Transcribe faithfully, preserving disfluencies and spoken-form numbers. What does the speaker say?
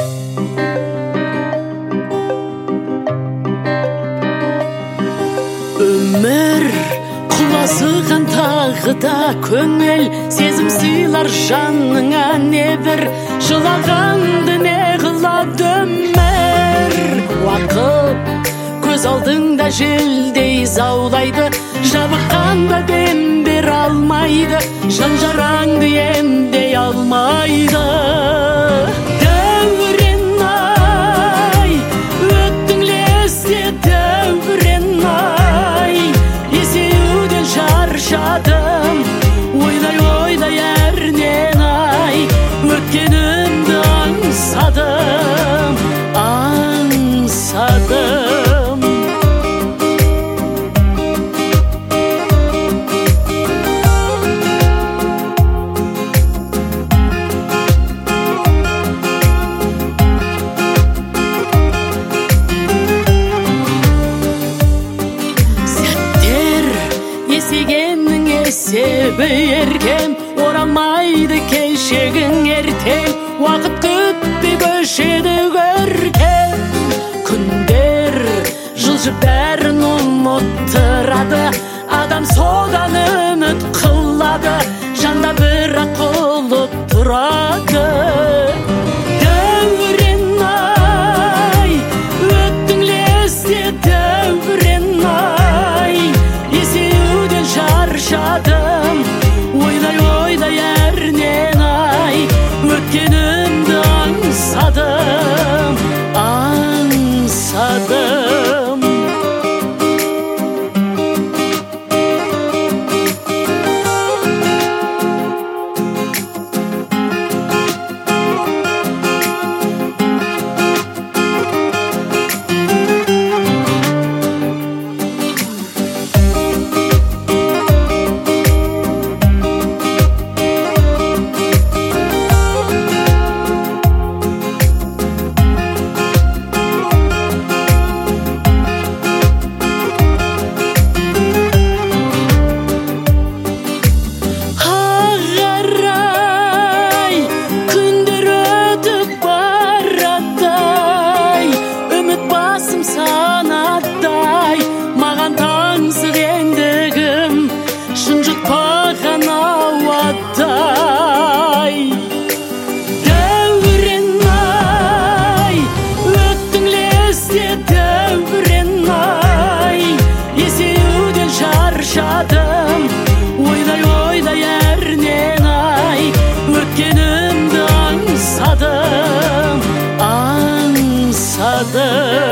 Өмір құлазыған тағы да көңіл сезім сыйлар жаныңа, небір жылағанды не қылады өмір. Уақыт көз алдыңда желдей заулайды, жабыққанда дем бере алмайды, жан жараңды емдей алмайды. Ойлай ойлай әрнен ай, өткенімді аңсадым, аңсадым. Сәттер есегеннің есебі еркем, оралмайды келшегің ертең, уақыт күтпей көшеді көркем. Күндер жылжып бәрін ұмыттырады, адам содан үміт қылады, жанда бірақ құлып тұрады. Дәурен ай, өттің лесте дәурен ай, есеуден шаршадым, ойлай ойлай әрнен ай, өткенімді аңсадым, аңсадым. Ойлай ойлай әрнен ай, өткенімді аңсадым, аңсадым.